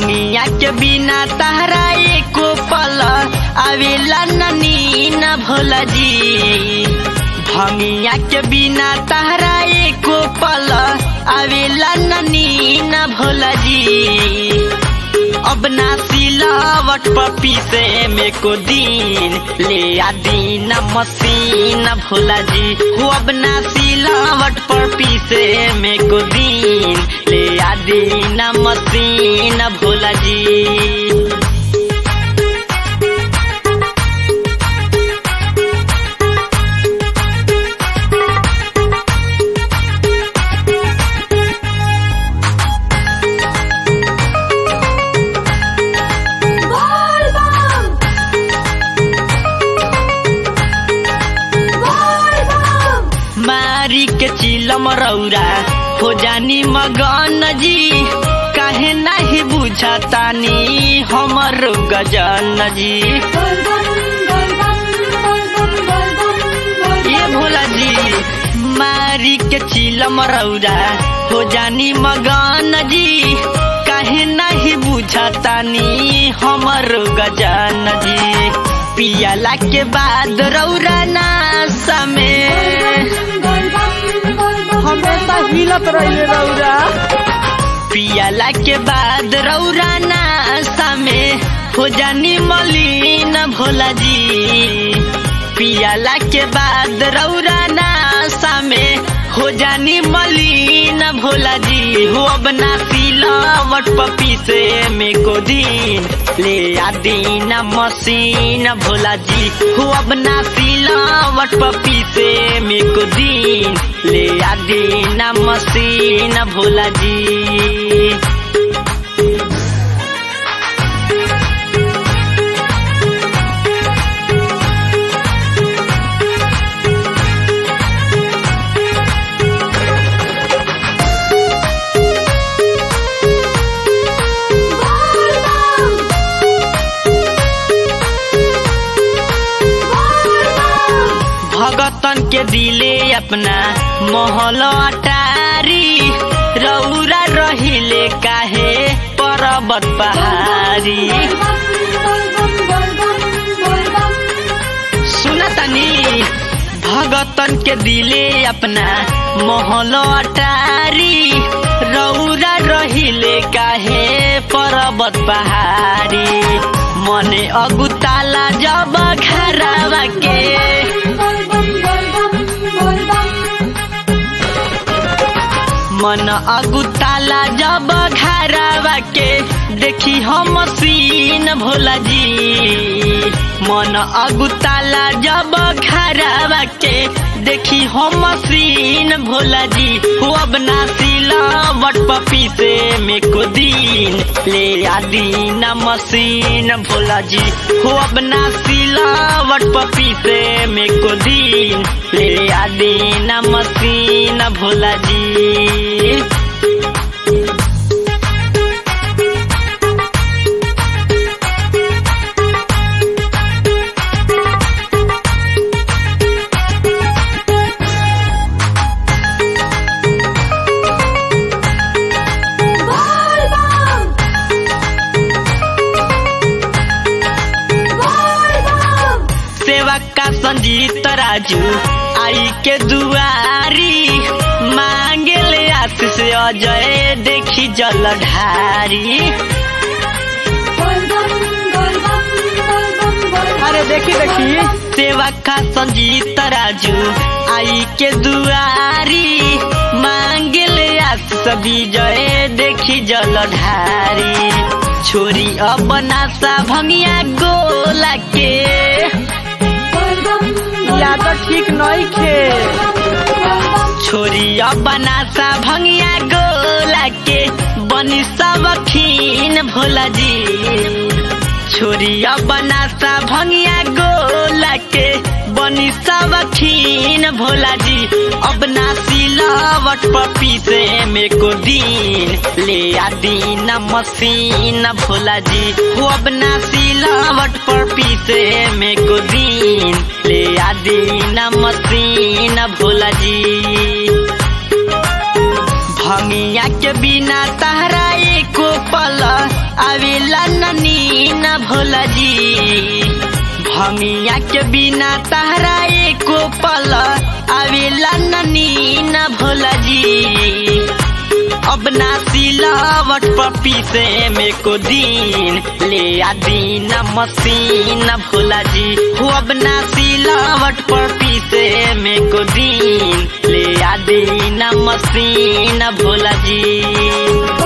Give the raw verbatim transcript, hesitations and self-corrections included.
भंगिया के बिना तहरा एको पल आवेला ननी न भोला जी। भंगिया के बिना तहरा एको पल आवेला ननी न भोला जी। अब ना सिलावट पपी से में को दिन ले आदि न मसीन भोला जी। हो अब ना सिलावट पपी से में को दिन ले आदि न मसीन भोला जी। मारी के चिलम रौरा हो जानी मगन जी। काहे नहीं बुझतानी हमर गजन जी। ये भोला जी मारी के चिलम रौरा हो जानी मगन जी। काहे नहीं बुझतानी हमर गजन जी। पियाला के बाद रौरा नासा में हमेशा हिलत रहिले रौरा। पियाला के बाद रौरा नासा में हो जानी मलिन भोला जी। पियाला के बाद रौरा नासा में हो जानी मलिन भोला जी। हो अब ना सिलावट पपी से में को दिन ले आदि न मसीन भोला जी। हो अब ना सिलावट पपी से में को दिन ले आदि न मसीन भोला जी। भगतन के दिले अपना महल अटारी रौरा रहिले काहे पर्वत पहाड़ी। सुनतनी भगतन के दिले अपना महल अटारी रौरा रहिले काहे पर्वत पहाड़ी। मने अगुताला जब घरवा के मन अगुताला जब घरवा के देखी हम सीन भोला जी। मन अगुताला जब घरवा के देखी हम सीन भोला जी। हो अब ना सिलावट पपी से में को दिन ले आदि न मसीन भोला जी। हो अब ना सिलावट पपी से में को दिन ले आदि न मसीन भोला जी। संजीत राजू आई के दुआरी मांगे ले आशीष अजय देखी जलधारी। अरे देखी देखी सेवा का संजीत राजू आई के दुआरी मांगे ले आशीष विजय देखी जलधारी। छोरी अब नासा भंगिया गोला के याद ठीक नहीं खे। छोरी अब नासा भंगिया गोला के बनी सबखीन भोला जी। छोरी अब नासा भंगिया गोला के बनी सबखीन भोला जी। अब ना सिलावट पपी से में को दिन ले आदि न मसीन भोला जी। हो अब ना सिलावट पपी से में को दिन ले आदि न मसीन भोला जी। भंगिया के बिना तहरा एको पल धनिया के बिना तहरा एको पल आवेला ननी न भोला जी। अब ना सिलावट पर पीसे में को दिन ले आ दीना मशीन भोला जी। हो अब ना सिलावट पर पीसे में को दिन ले आ दीना मशीन भोला जी।